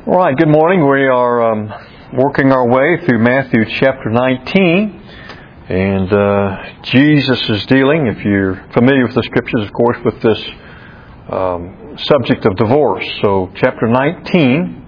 All right, good morning. We are working our way through Matthew chapter 19. And Jesus is dealing, if you're familiar with the Scriptures, of course, with this subject of divorce. So chapter 19.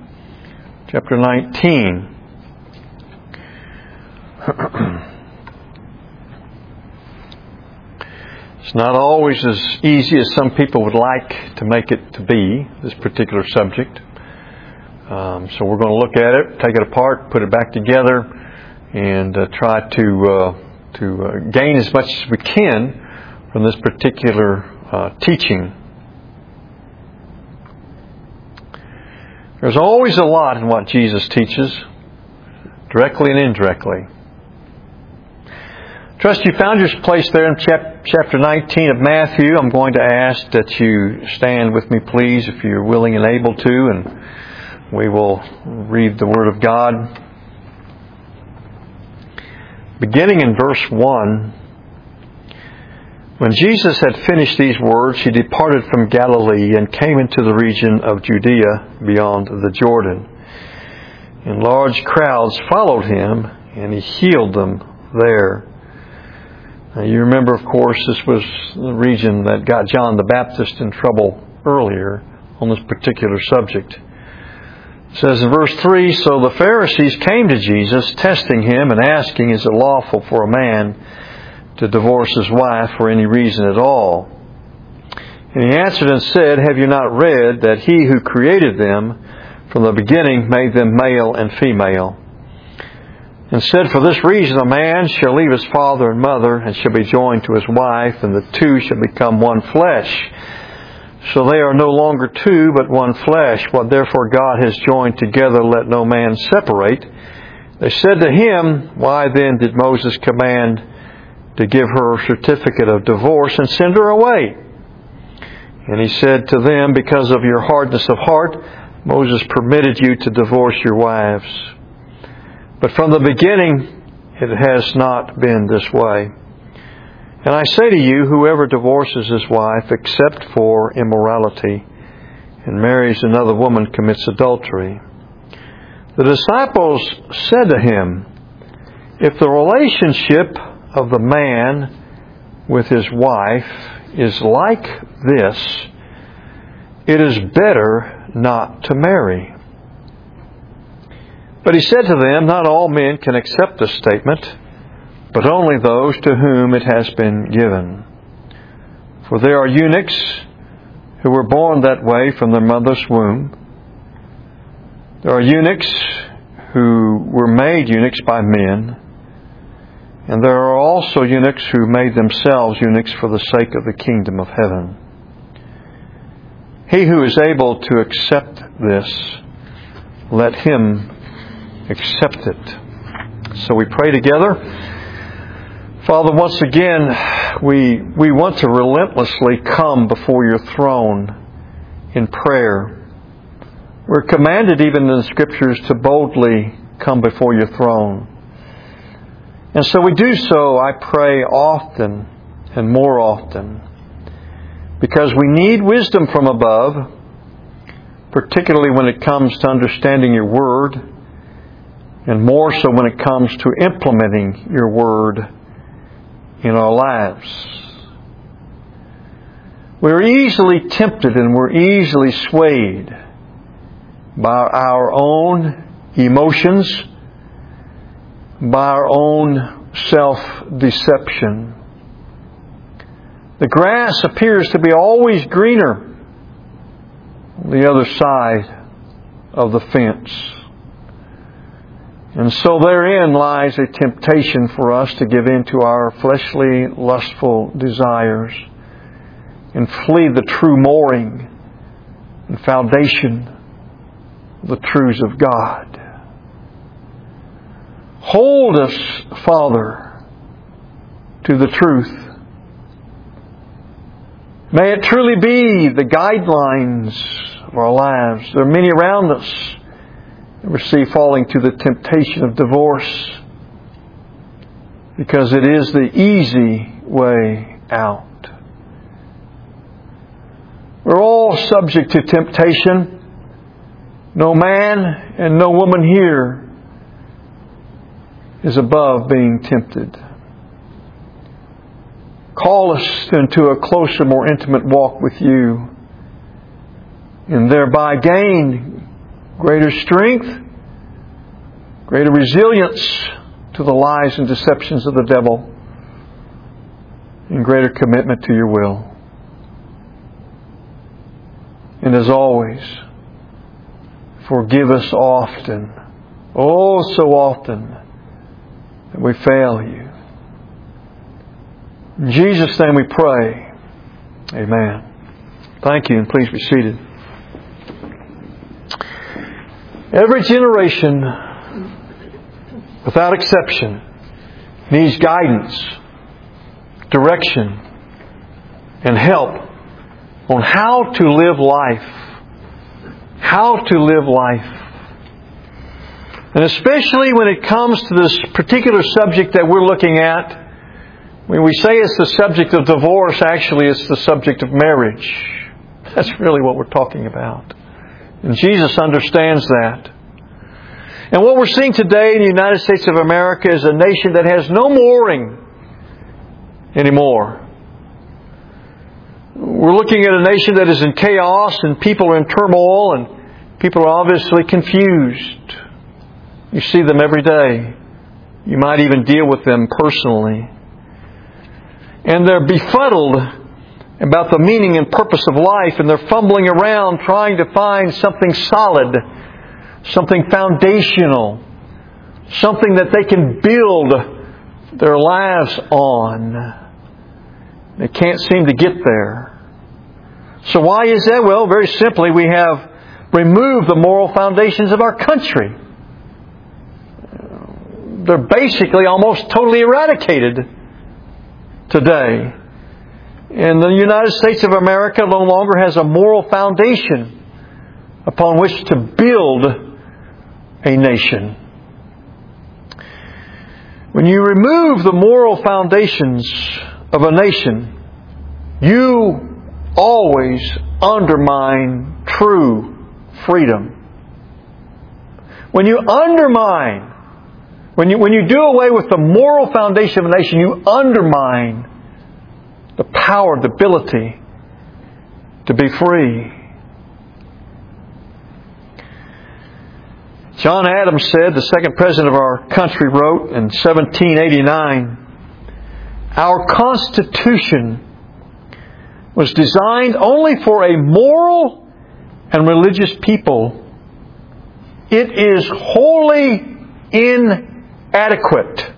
It's not always as easy as some people would like to make it to be, this particular subject. So we're going to look at it, take it apart, put it back together, and try to gain as much as we can from this particular teaching. There's always a lot in what Jesus teaches, directly and indirectly. Trust you found your place there in chapter 19 of Matthew. I'm going to ask that you stand with me, please, if you're willing and able to, and we will read the Word of God. Beginning in verse 1, when Jesus had finished these words, He departed from Galilee and came into the region of Judea beyond the Jordan. And large crowds followed Him, and He healed them there. Now, you remember, of course, this was the region that got John the Baptist in trouble earlier on this particular subject. It says in verse 3, So the Pharisees came to Jesus, testing Him and asking, Is it lawful for a man to divorce his wife for any reason at all? And He answered and said, Have you not read that He who created them from the beginning made them male and female? And said, For this reason a man shall leave his father and mother, and shall be joined to his wife, and the two shall become one flesh. So they are no longer two, but one flesh. What therefore God has joined together, let no man separate. They said to Him, Why then did Moses command to give her a certificate of divorce and send her away? And He said to them, Because of your hardness of heart, Moses permitted you to divorce your wives. But from the beginning, it has not been this way. And I say to you, whoever divorces his wife except for immorality and marries another woman commits adultery. The disciples said to Him, If the relationship of the man with his wife is like this, it is better not to marry. But He said to them, Not all men can accept this statement, but only those to whom it has been given. For there are eunuchs who were born that way from their mother's womb. There are eunuchs who were made eunuchs by men. And there are also eunuchs who made themselves eunuchs for the sake of the kingdom of heaven. He who is able to accept this, let him accept it. So we pray together. Father, once again, we want to relentlessly come before Your throne in prayer. We're commanded even in the Scriptures to boldly come before Your throne. And so we do so, I pray, often and more often, because we need wisdom from above, particularly when it comes to understanding Your Word, and more so when it comes to implementing Your Word in our lives. We're easily tempted and we're easily swayed by our own emotions, by our own self-deception. The grass appears to be always greener on the other side of the fence. And so therein lies a temptation for us to give in to our fleshly, lustful desires and flee the true mooring and foundation of the truths of God. Hold us, Father, to the truth. May it truly be the guidelines of our lives. There are many around us we see falling to the temptation of divorce because it is the easy way out. We're all subject to temptation. No man and no woman here is above being tempted. Call us into a closer, more intimate walk with You, and thereby gain greater strength, greater resilience to the lies and deceptions of the devil, and greater commitment to Your will. And as always, forgive us often, oh so often, that we fail You. In Jesus' name we pray. Amen. Thank you, and please be seated. Every generation, without exception, needs guidance, direction, and help on how to live life. How to live life. And especially when it comes to this particular subject that we're looking at, when we say it's the subject of divorce, actually it's the subject of marriage. That's really what we're talking about. And Jesus understands that. And what we're seeing today in the United States of America is a nation that has no mooring anymore. We're looking at a nation that is in chaos, and people are in turmoil, and people are obviously confused. You see them every day. You might even deal with them personally. And they're befuddled about the meaning and purpose of life, and they're fumbling around trying to find something solid, something foundational, something that they can build their lives on. They can't seem to get there. So why is that? Well, very simply, we have removed the moral foundations of our country. They're basically almost totally eradicated today. And the United States of America no longer has a moral foundation upon which to build a nation. When you remove the moral foundations of a nation, you always undermine true freedom. When you undermine, when you do away with the moral foundation of a nation, you undermine the power, the ability to be free. John Adams said, the second president of our country, wrote in 1789, "Our Constitution was designed only for a moral and religious people. It is wholly inadequate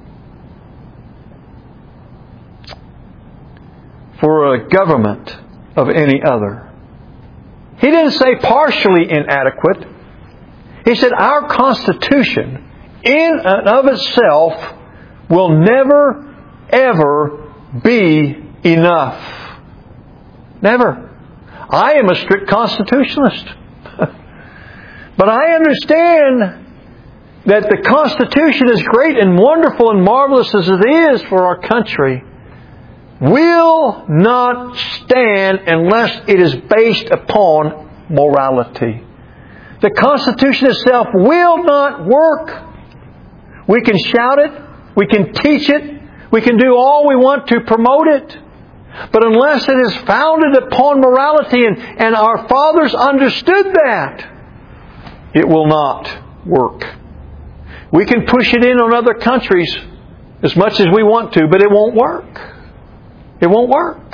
for a government of any other." He didn't say partially inadequate. He said our Constitution in and of itself will never, ever be enough. Never. I am a strict constitutionalist. But I understand that the Constitution, as great and wonderful and marvelous as it is for our country, will not stand unless it is based upon morality. The Constitution itself will not work. We can shout it, we can teach it, we can do all we want to promote it. But unless it is founded upon morality, and our fathers understood that, it will not work. We can push it in on other countries as much as we want to, but it won't work. It won't work.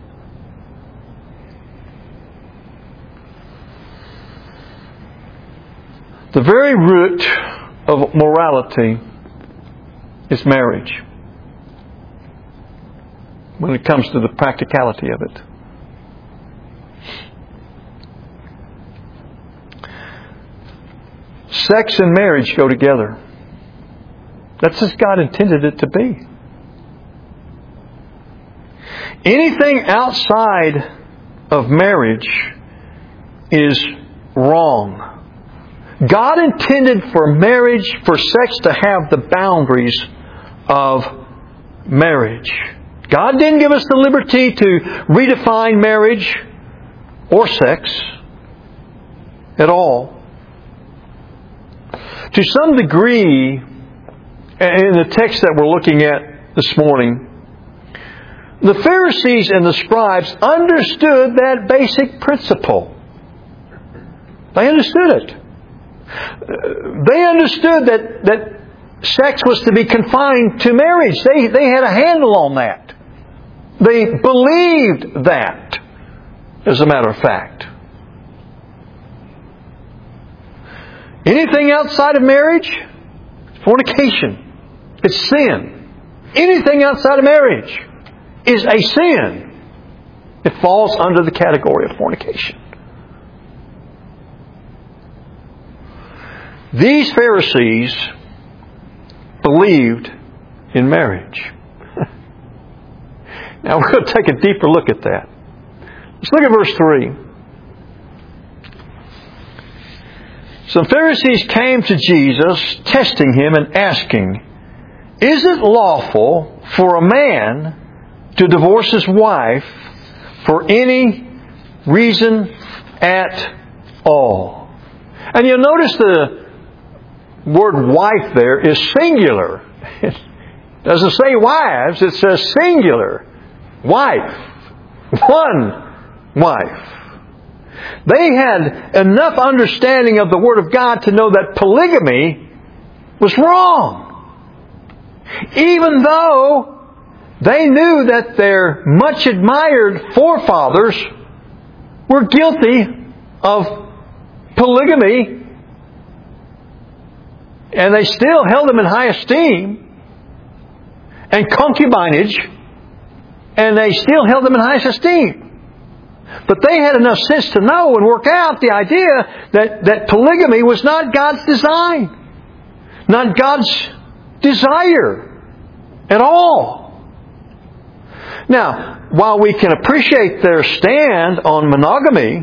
The very root of morality is marriage, when it comes to the practicality of it. Sex and marriage go together. That's as God intended it to be. Anything outside of marriage is wrong. God intended for marriage, for sex to have the boundaries of marriage. God didn't give us the liberty to redefine marriage or sex at all. To some degree, in the text that we're looking at this morning, the Pharisees and the scribes understood that basic principle. They understood it. They understood that sex was to be confined to marriage. They had a handle on that. They believed that, as a matter of fact. Anything outside of marriage, fornication. It's sin. Anything outside of marriage is a sin. It falls under the category of fornication. These Pharisees believed in marriage. Now we're going to take a deeper look at that. Let's look at verse 3. Some Pharisees came to Jesus, testing Him and asking, "Is it lawful for a man to divorce his wife for any reason at all?" And you'll notice the word wife there is singular. It doesn't say wives, it says singular. Wife. One wife. They had enough understanding of the Word of God to know that polygamy was wrong. Even though they knew that their much admired forefathers were guilty of polygamy, and they still held them in high esteem, and concubinage, and they still held them in high esteem. But they had enough sense to know and work out the idea that polygamy was not God's design, not God's desire at all. Now, while we can appreciate their stand on monogamy,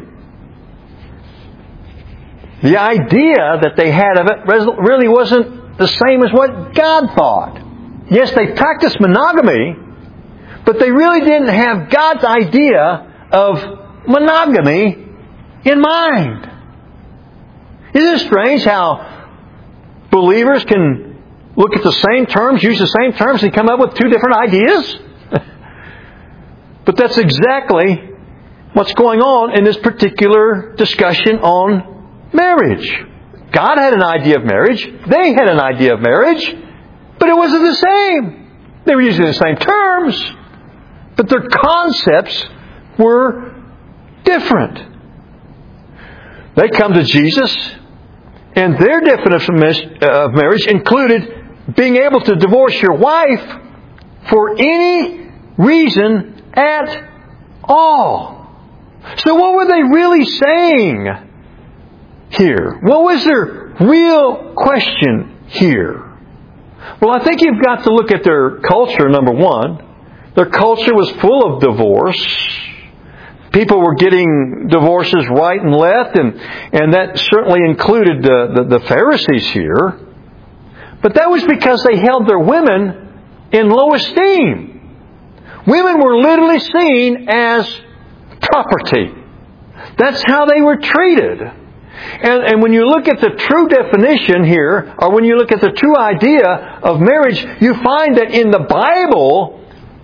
the idea that they had of it really wasn't the same as what God thought. Yes, they practiced monogamy, but they really didn't have God's idea of monogamy in mind. Isn't it strange how believers can look at the same terms, use the same terms, and come up with two different ideas? But that's exactly what's going on in this particular discussion on marriage. God had an idea of marriage. They had an idea of marriage. But it wasn't the same. They were using the same terms. But their concepts were different. They come to Jesus, and their definition of marriage included being able to divorce your wife for any reason at all. So what were they really saying here? What was their real question here? Well, I think you've got to look at their culture, number one. Their culture was full of divorce. People were getting divorces right and left, and that certainly included the Pharisees here. But that was because they held their women in low esteem. Women were literally seen as property. That's how they were treated. And when you look at the true definition here, or when you look at the true idea of marriage, you find that in the Bible,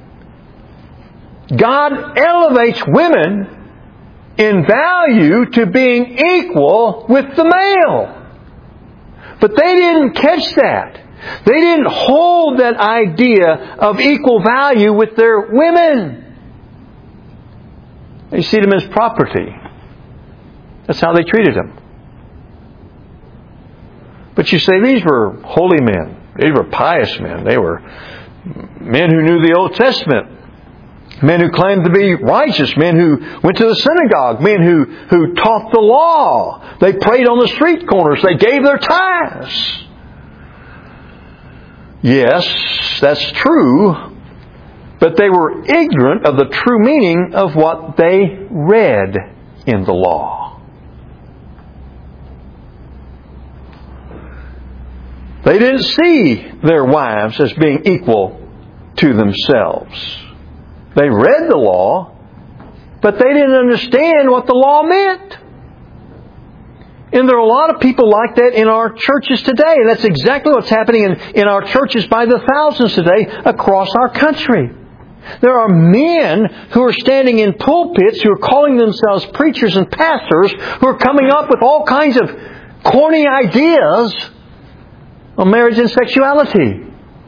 God elevates women in value to being equal with the male. But they didn't catch that. They didn't hold that idea of equal value with their women. They see them as property. That's how they treated them. But you say, these were holy men. These were pious men. They were men who knew the Old Testament. Men who claimed to be righteous. Men who went to the synagogue. Men who taught the law. They prayed on the street corners. They gave their tithes. Yes, that's true. But they were ignorant of the true meaning of what they read in the law. They didn't see their wives as being equal to themselves. They read the law, but they didn't understand what the law meant. And there are a lot of people like that in our churches today. And that's exactly what's happening in our churches by the thousands today across our country. There are men who are standing in pulpits who are calling themselves preachers and pastors who are coming up with all kinds of corny ideas on marriage and sexuality.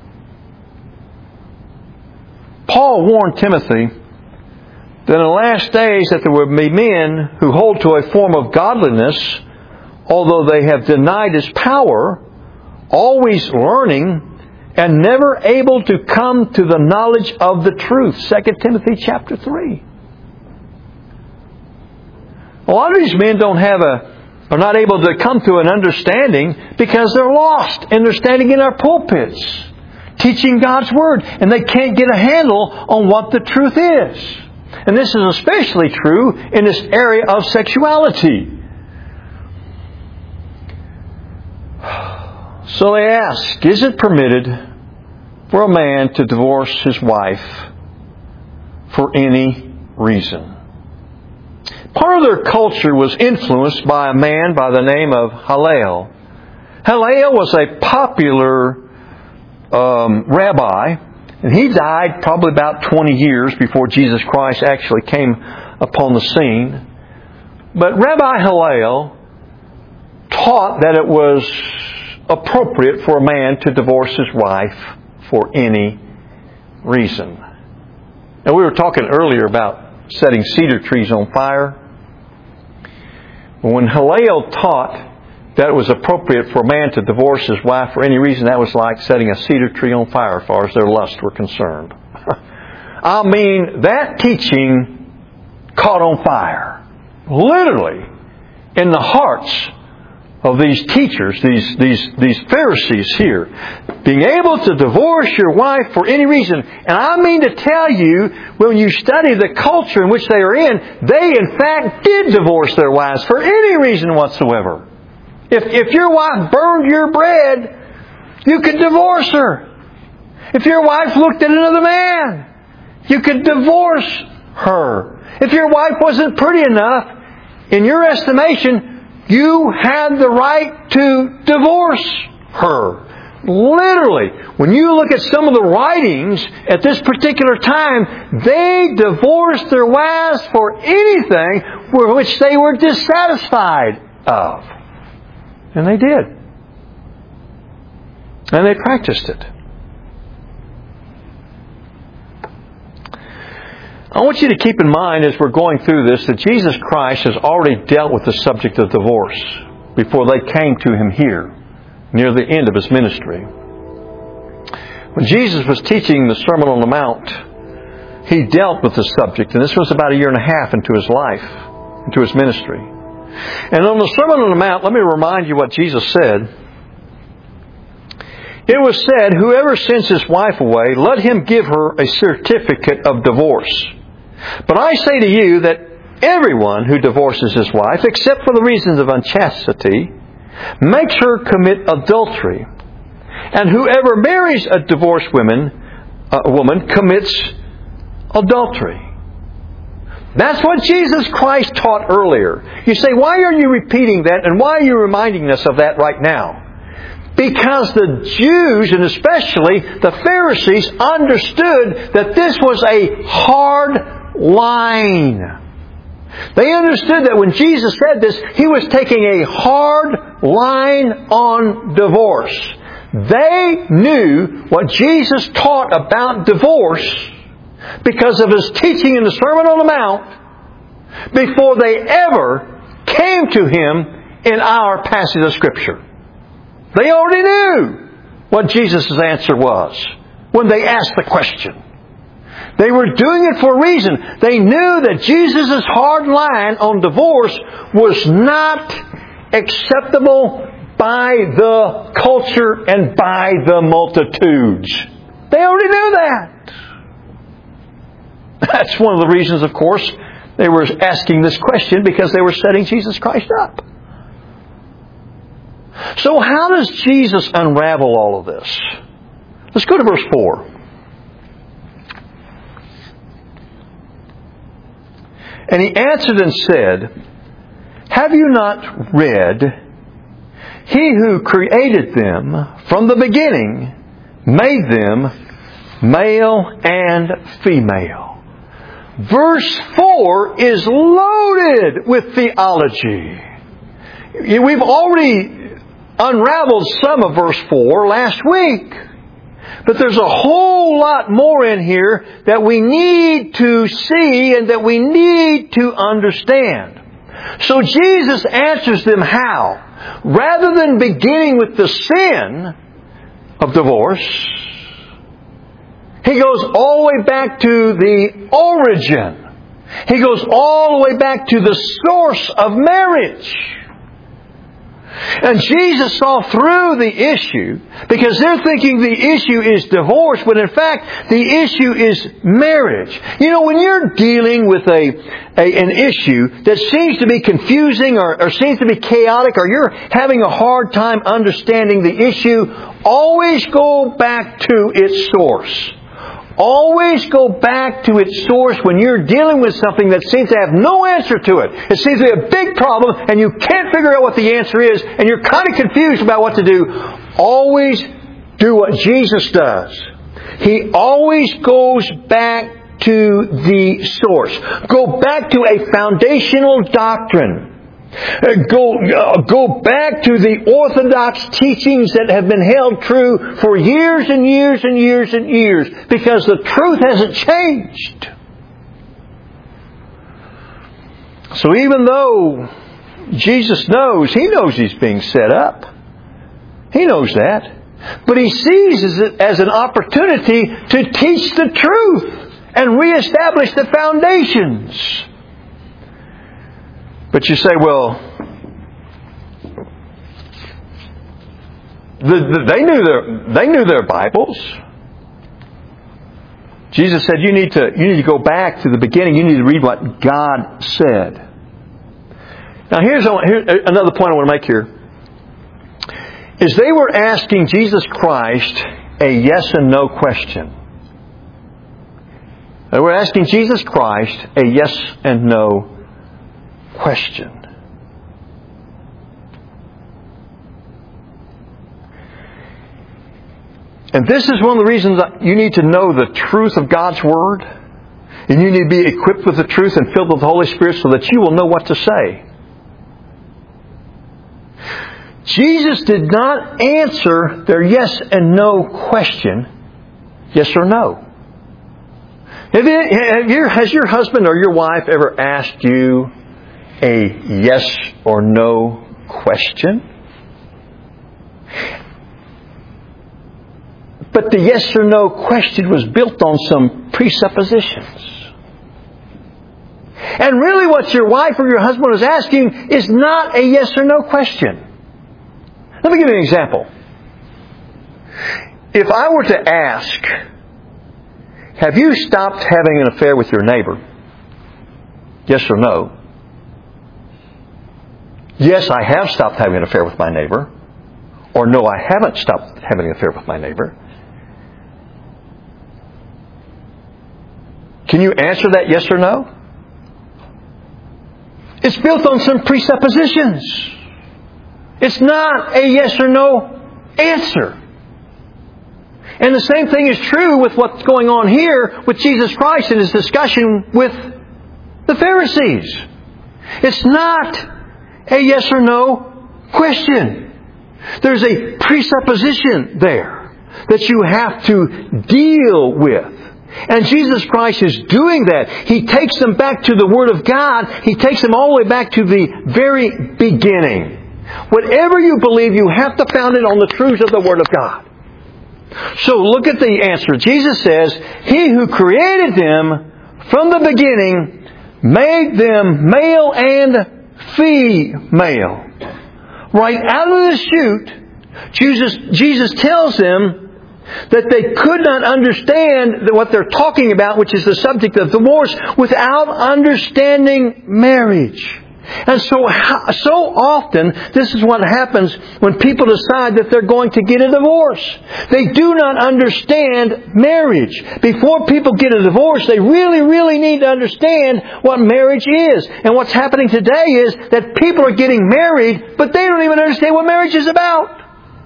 Paul warned Timothy that in the last days that there would be men who hold to a form of godliness, although they have denied His power, always learning, and never able to come to the knowledge of the truth. 2 Timothy chapter 3. A lot of these men are not able to come to an understanding because they're lost and they're standing in our pulpits teaching God's Word, and they can't get a handle on what the truth is. And this is especially true in this area of sexuality. So they ask, is it permitted for a man to divorce his wife for any reason? Part of their culture was influenced by a man by the name of Hillel. Hillel was a popular rabbi, and he died probably about 20 years before Jesus Christ actually came upon the scene. But Rabbi Hillel taught that it was appropriate for a man to divorce his wife for any reason. And we were talking earlier about setting cedar trees on fire. When Hillel taught that it was appropriate for a man to divorce his wife for any reason, that was like setting a cedar tree on fire as far as their lusts were concerned. I mean, that teaching caught on fire. Literally, in the hearts of these teachers, these Pharisees here, being able to divorce your wife for any reason. And I mean to tell you, when you study the culture in which they are in, they in fact did divorce their wives for any reason whatsoever. If your wife burned your bread, you could divorce her. If your wife looked at another man, you could divorce her. If your wife wasn't pretty enough, in your estimation, you had the right to divorce her. Literally, when you look at some of the writings at this particular time, they divorced their wives for anything for which they were dissatisfied of. And they did. And they practiced it. I want you to keep in mind as we're going through this that Jesus Christ has already dealt with the subject of divorce before they came to Him here, near the end of His ministry. When Jesus was teaching the Sermon on the Mount, He dealt with the subject, and this was about 1.5 years into His life, into His ministry. And on the Sermon on the Mount, let me remind you what Jesus said. It was said, whoever sends his wife away, let him give her a certificate of divorce. But I say to you that everyone who divorces his wife, except for the reasons of unchastity, makes her commit adultery. And whoever marries a divorced woman commits adultery. That's what Jesus Christ taught earlier. You say, why are you repeating that and why are you reminding us of that right now? Because the Jews, and especially the Pharisees, understood that this was a hard line. They understood that when Jesus said this, He was taking a hard line on divorce. They knew what Jesus taught about divorce because of His teaching in the Sermon on the Mount before they ever came to Him in our passage of Scripture. They already knew what Jesus' answer was when they asked the question. They were doing it for a reason. They knew that Jesus' hard line on divorce was not acceptable by the culture and by the multitudes. They already knew that. That's one of the reasons, of course, they were asking this question, because they were setting Jesus Christ up. So how does Jesus unravel all of this? Let's go to verse 4. And He answered and said, Have you not read, He who created them from the beginning made them male and female. Verse 4 is loaded with theology. We've already unraveled some of verse 4 last week. But there's a whole lot more in here that we need to see and that we need to understand. So Jesus answers them how? Rather than beginning with the sin of divorce, He goes all the way back to the origin. He goes all the way back to the source of marriage. And Jesus saw through the issue because they're thinking the issue is divorce, but in fact the issue is marriage. You know, when you're dealing with an issue that seems to be confusing or seems to be chaotic, or you're having a hard time understanding the issue, always go back to its source. Always go back to its source when you're dealing with something that seems to have no answer to it. It seems to be a big problem and you can't figure out what the answer is and you're kind of confused about what to do. Always do what Jesus does. He always goes back to the source. Go back to a foundational doctrine. Go back to the orthodox teachings that have been held true for years and years and years and years, because the truth hasn't changed. So even though Jesus knows, He knows He's being set up. He knows that. But He sees it as an opportunity to teach the truth and reestablish the foundations. But you say, well, they knew their Bibles. Jesus said, you need to go back to the beginning. You need to read what God said. Now here's another point I want to make here. Is they were asking Jesus Christ a yes and no question. They were asking Jesus Christ a yes and no question. And this is one of the reasons that you need to know the truth of God's Word. And you need to be equipped with the truth and filled with the Holy Spirit so that you will know what to say. Jesus did not answer their yes and no question, yes or no. Has your husband or your wife ever asked you a yes or no question? But the yes or no question was built on some presuppositions. And really what your wife or your husband is asking is not a yes or no question. Let me give you an example. If I were to ask, have you stopped having an affair with your neighbor? Yes or no? Yes, I have stopped having an affair with my neighbor. Or no, I haven't stopped having an affair with my neighbor. Can you answer that yes or no? It's built on some presuppositions. It's not a yes or no answer. And the same thing is true with what's going on here with Jesus Christ in His discussion with the Pharisees. It's not a yes or no question. There's a presupposition there that you have to deal with. And Jesus Christ is doing that. He takes them back to the Word of God. He takes them all the way back to the very beginning. Whatever you believe, you have to found it on the truths of the Word of God. So look at the answer. Jesus says, He who created them from the beginning made them male and female. Right out of the chute, Jesus tells them that they could not understand what they're talking about, which is the subject of divorce, without understanding marriage. And so often, this is what happens when people decide that they're going to get a divorce. They do not understand marriage. Before people get a divorce, they really, really need to understand what marriage is. And what's happening today is that people are getting married, but they don't even understand what marriage is about.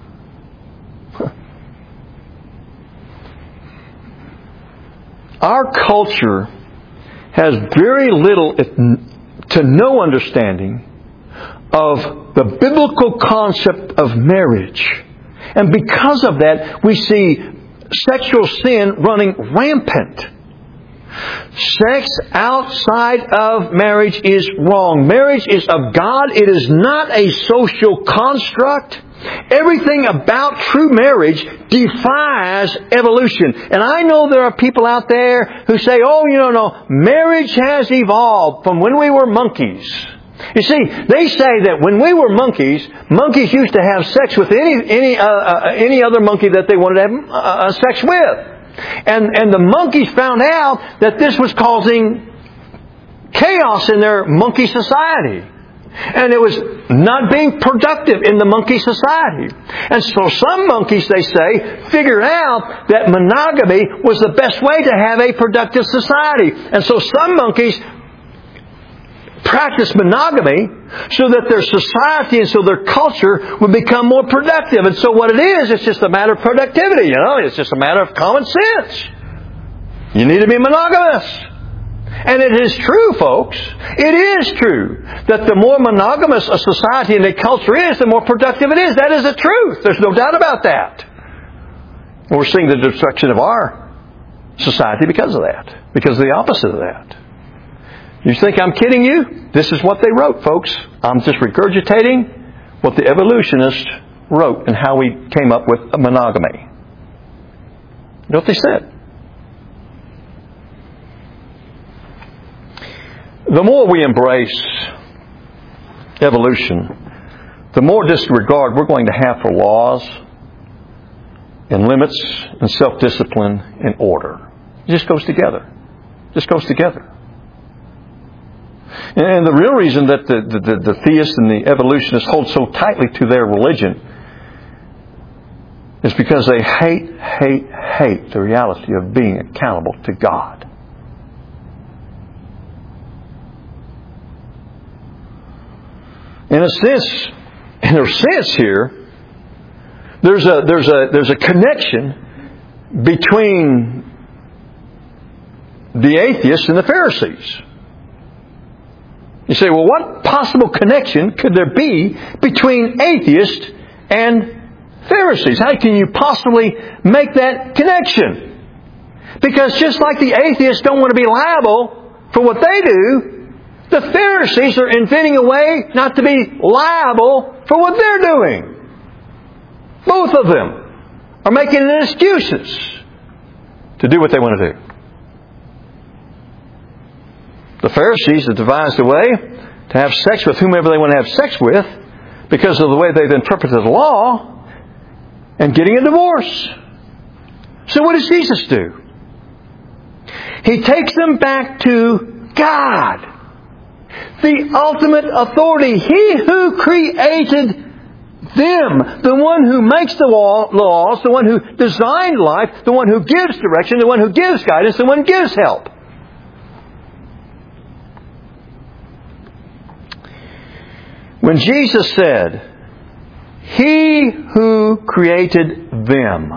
Our culture has very little to no understanding of the biblical concept of marriage. And because of that, we see sexual sin running rampant. Sex outside of marriage is wrong. Marriage is of God. It is not a social construct. Everything about true marriage defies evolution. And I know there are people out there who say, oh, no, marriage has evolved from when we were monkeys. You see, they say that when we were monkeys used to have sex with any other monkey that they wanted to have sex with. And the monkeys found out that this was causing chaos in their monkey society. And it was not being productive in the monkey society. And so some monkeys, they say, figured out that monogamy was the best way to have a productive society. And so some monkeys practiced monogamy so that their society and so their culture would become more productive. And so what it is, it's just a matter of productivity. It's just a matter of common sense. You need to be monogamous. And it is true, folks. It is true that the more monogamous a society and a culture is, the more productive it is. That is the truth. There's no doubt about that. And we're seeing the destruction of our society because of that. Because of the opposite of that. You think I'm kidding you? This is what they wrote, folks. I'm just regurgitating what the evolutionists wrote and how we came up with monogamy. You know what they said? The more we embrace evolution, the more disregard we're going to have for laws and limits and self-discipline and order. It just goes together. It just goes together. And the real reason that the theists and the evolutionists hold so tightly to their religion is because they hate the reality of being accountable to God. In a sense here, there's a connection between the atheists and the Pharisees. You say, well, what possible connection could there be between atheists and Pharisees? How can you possibly make that connection? Because just like the atheists don't want to be liable for what they do, the Pharisees are inventing a way not to be liable for what they're doing. Both of them are making excuses to do what they want to do. The Pharisees have devised a way to have sex with whomever they want to have sex with because of the way they've interpreted the law and getting a divorce. So what does Jesus do? He takes them back to God, the ultimate authority. He who created them, the one who makes the laws, the one who designed life, the one who gives direction, the one who gives guidance, the one who gives help. When Jesus said, He who created them,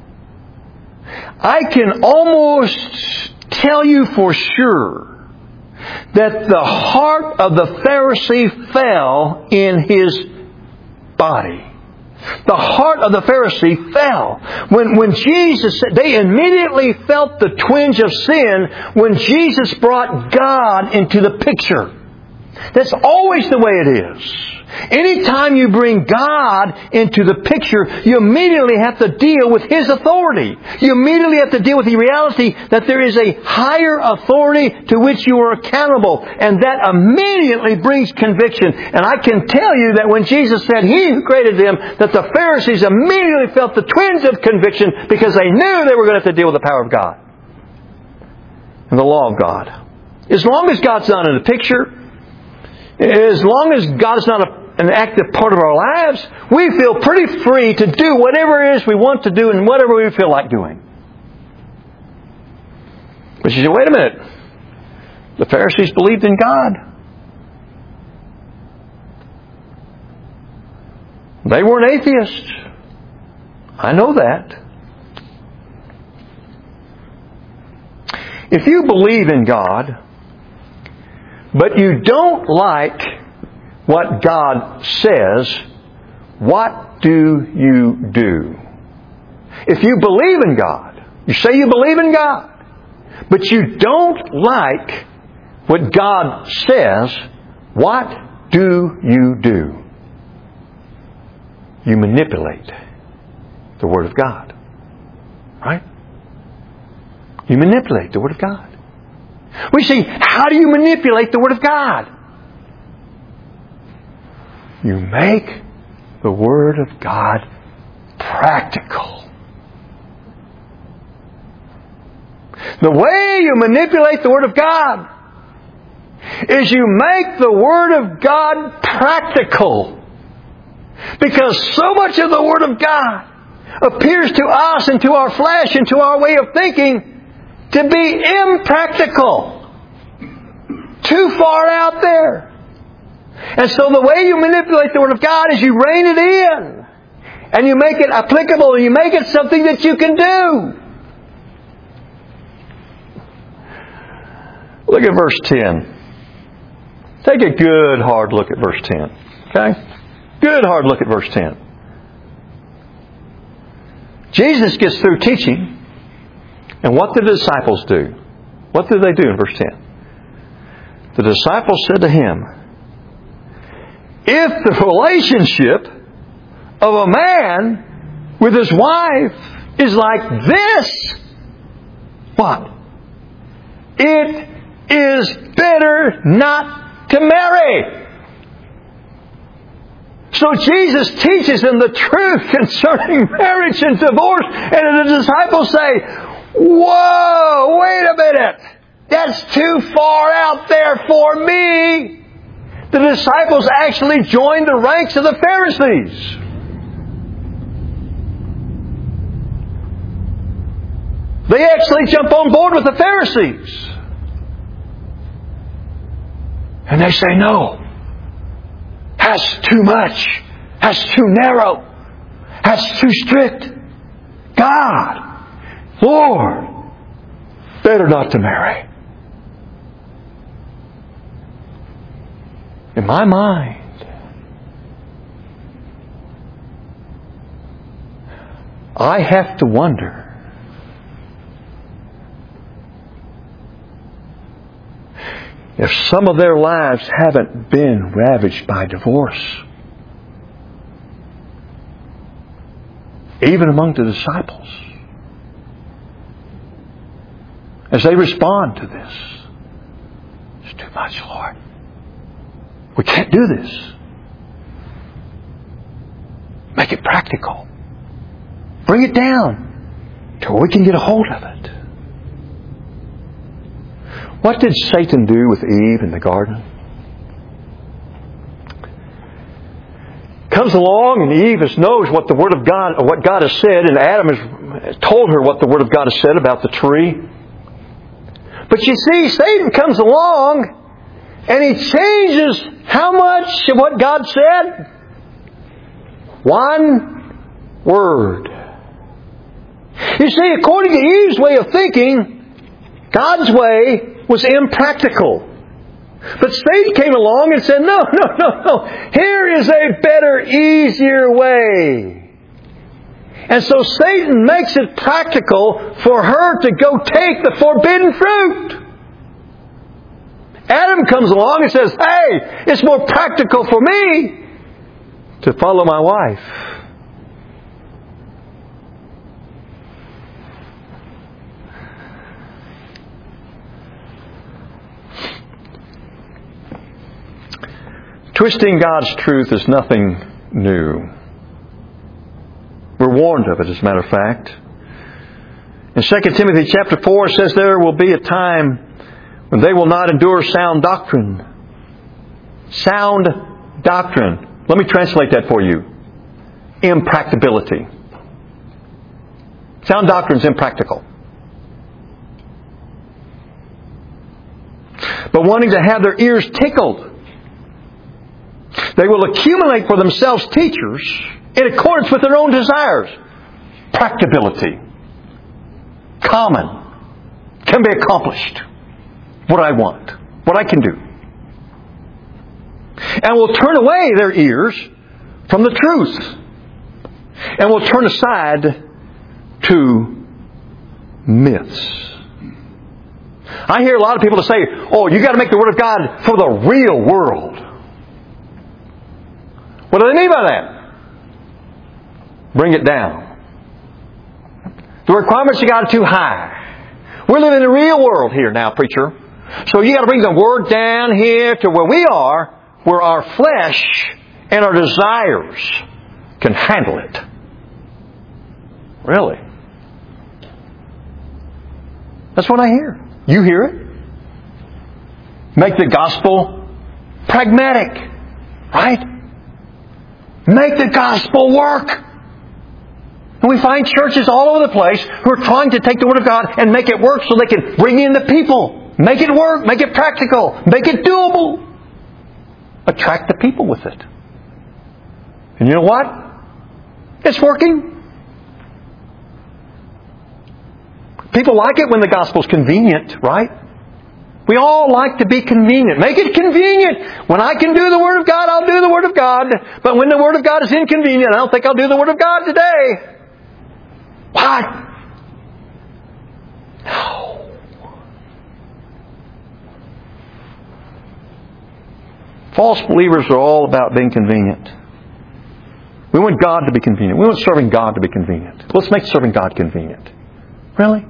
I can almost tell you for sure that the heart of the Pharisee fell in his body. The heart of the Pharisee fell. When Jesus said, they immediately felt the twinge of sin when Jesus brought God into the picture. That's always the way it is. Anytime you bring God into the picture, you immediately have to deal with His authority. You immediately have to deal with the reality that there is a higher authority to which you are accountable. And that immediately brings conviction. And I can tell you that when Jesus said He who created them, that the Pharisees immediately felt the twinge of conviction because they knew they were going to have to deal with the power of God and the law of God. As long as God's not in the picture, As long as God is not an active part of our lives, we feel pretty free to do whatever it is we want to do and whatever we feel like doing. But you say, wait a minute. The Pharisees believed in God. They weren't atheists. I know that. If you believe in God, but you don't like what God says, what do you do? If you believe in God, you say you believe in God, but you don't like what God says, what do you do? You manipulate the Word of God. Right? You manipulate the Word of God. We see, how do you manipulate the Word of God? You make the Word of God practical. The way you manipulate the Word of God is you make the Word of God practical. Because so much of the Word of God appears to us and to our flesh and to our way of thinking to be impractical. Too far out there. And so the way you manipulate the Word of God is you rein it in. And you make it applicable and you make it something that you can do. Look at verse 10. Take a good hard look at verse 10. Okay? Good hard look at verse 10. Jesus gets through teaching. And what did the disciples do? What did they do in verse 10? The disciples said to Him, if the relationship of a man with his wife is like this, what? It is better not to marry. So Jesus teaches them the truth concerning marriage and divorce. And the disciples say, whoa, wait a minute. That's too far out there for me. The disciples actually joined the ranks of the Pharisees. They actually jump on board with the Pharisees. And they say, no. That's too much. That's too narrow. That's too strict. God, Lord, better not to marry. In my mind, I have to wonder if some of their lives haven't been ravaged by divorce. Even among the disciples. As they respond to this. It's too much, Lord. We can't do this. Make it practical. Bring it down to where we can get a hold of it. What did Satan do with Eve in the garden? Comes along and Eve knows what the Word of God, or what God has said, and Adam has told her what the Word of God has said about the tree. But you see, Satan comes along and he changes how much of what God said? One word. You see, according to Eve's way of thinking, God's way was impractical. But Satan came along and said, no. Here is a better, easier way. And so Satan makes it practical for her to go take the forbidden fruit. Adam comes along and says, hey, it's more practical for me to follow my wife. Twisting God's truth is nothing new. We're warned of it, as a matter of fact. In 2 Timothy chapter 4, it says there will be a time when they will not endure sound doctrine, Sound doctrine. Let me translate that for you. Impracticability. Sound doctrine is impractical. But wanting to have their ears tickled, they will accumulate for themselves teachers in accordance with their own desires. Practicability. Common. Can be accomplished. What I want. What I can do. And will turn away their ears from the truth. And will turn aside to myths. I hear a lot of people say, oh, you got to make the Word of God for the real world. What do they mean by that? Bring it down. The requirements you got are too high. We're living in the real world here now, preacher. So you got to bring the Word down here to where we are, where our flesh and our desires can handle it. Really? That's what I hear. You hear it. Make the gospel pragmatic. Right? Make the gospel work. And we find churches all over the place who are trying to take the Word of God and make it work so they can bring in the people. Make it work. Make it practical. Make it doable. Attract the people with it. And you know what? It's working. People like it when the gospel's convenient, right? We all like to be convenient. Make it convenient. When I can do the Word of God, I'll do the Word of God. But when the Word of God is inconvenient, I don't think I'll do the Word of God today. What? No. False believers are all about being convenient. We want God to be convenient. We want serving God to be convenient. Let's make serving God convenient. Really?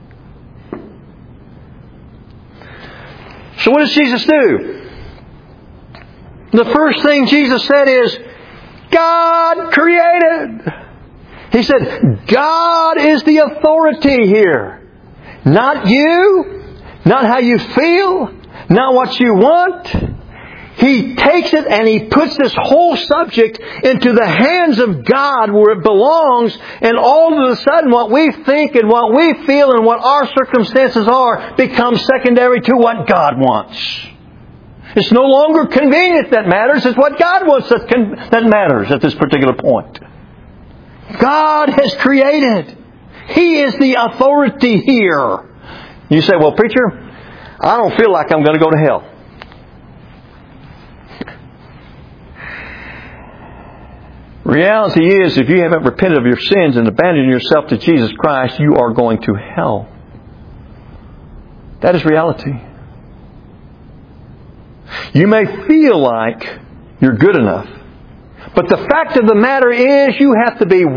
So what does Jesus do? The first thing Jesus said is, God created. He said, God is the authority here. Not you, not how you feel, not what you want. He takes it and He puts this whole subject into the hands of God where it belongs, and all of a sudden what we think and what we feel and what our circumstances are becomes secondary to what God wants. It's no longer convenience that matters, it's what God wants that matters at this particular point. God has created. He is the authority here. You say, well, preacher, I don't feel like I'm going to go to hell. Reality is, if you haven't repented of your sins and abandoned yourself to Jesus Christ, you are going to hell. That is reality. You may feel like you're good enough, but the fact of the matter is you have to be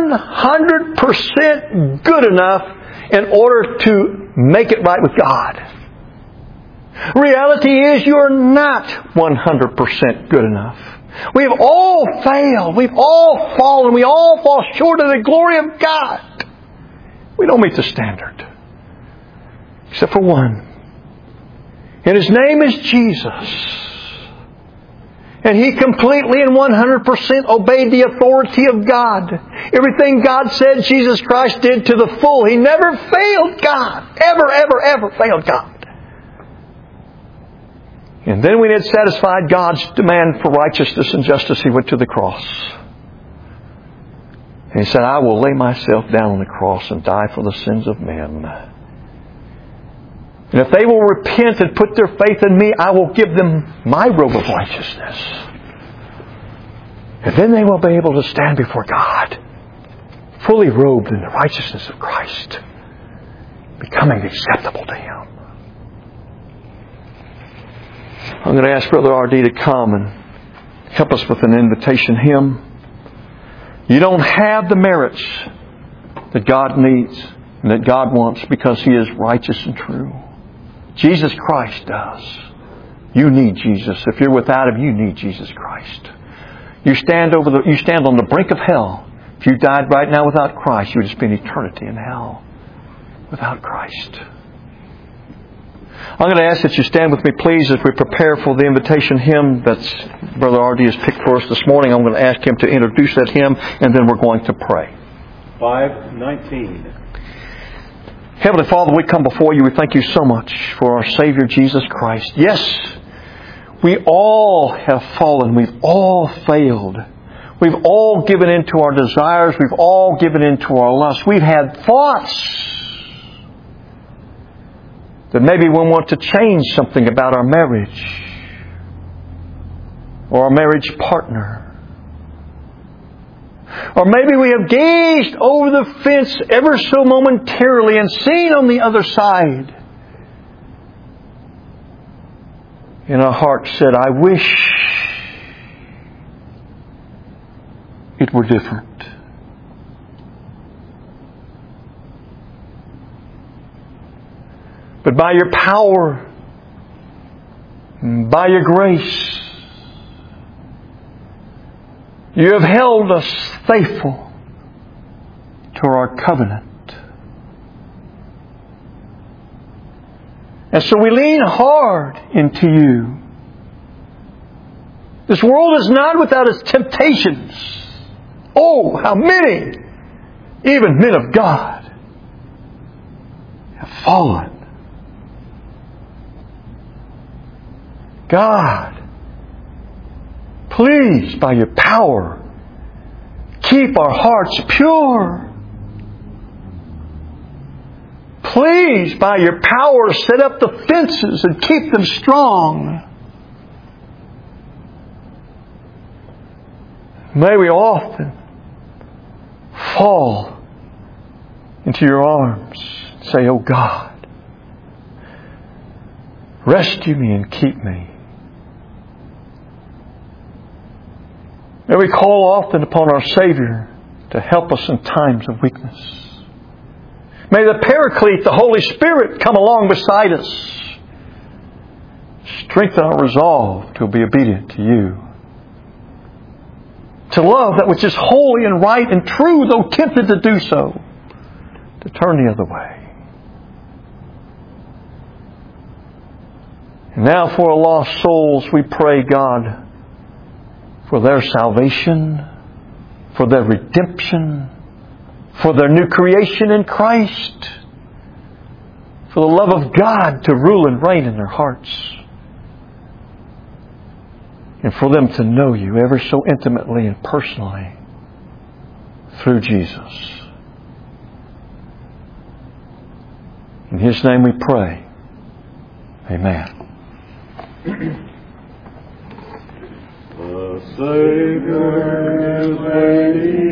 100% good enough in order to make it right with God. Reality is you're not 100% good enough. We have all failed. We've all fallen. We all fall short of the glory of God. We don't meet the standard. Except for one. And His name is Jesus. And He completely and 100% obeyed the authority of God. Everything God said, Jesus Christ did to the full. He never failed God. Ever failed God. And then when He had satisfied God's demand for righteousness and justice, He went to the cross. And He said, I will lay myself down on the cross and die for the sins of men. And if they will repent and put their faith in me, I will give them my robe of righteousness. And then they will be able to stand before God, fully robed in the righteousness of Christ, becoming acceptable to Him. I'm going to ask Brother R.D. to come and help us with an invitation hymn. You don't have the merits that God needs and that God wants because He is righteous and true. Jesus Christ does. You need Jesus. If you're without Him, you need Jesus Christ. You stand on the brink of hell. If you died right now without Christ, you would spend eternity in hell without Christ. I'm going to ask that you stand with me, please, as we prepare for the invitation hymn that's Brother R.D. has picked for us this morning. I'm going to ask him to introduce that hymn, and then we're going to pray. 519. Heavenly Father, we come before you. We thank you so much for our Savior, Jesus Christ. Yes, we all have fallen. We've all failed. We've all given in to our desires. We've all given in to our lusts. We've had thoughts that maybe we want to change something about our marriage or our marriage partner. Or maybe we have gazed over the fence ever so momentarily and seen on the other side. And our heart said, I wish it were different. But by your power, by your grace, you have held us faithful to our covenant. And so we lean hard into you. This world is not without its temptations. Oh, how many, even men of God, have fallen. God, please, by your power, keep our hearts pure. Please, by your power, set up the fences and keep them strong. May we often fall into your arms and say, oh God, rescue me and keep me. May we call often upon our Savior to help us in times of weakness. May the Paraclete, the Holy Spirit, come along beside us. Strengthen our resolve to be obedient to you. To love that which is holy and right and true, though tempted to do so. To turn the other way. And now for our lost souls, we pray, God, for their salvation, for their redemption, for their new creation in Christ, for the love of God to rule and reign in their hearts, and for them to know you ever so intimately and personally through Jesus. In His name we pray. Amen. The Savior is waiting.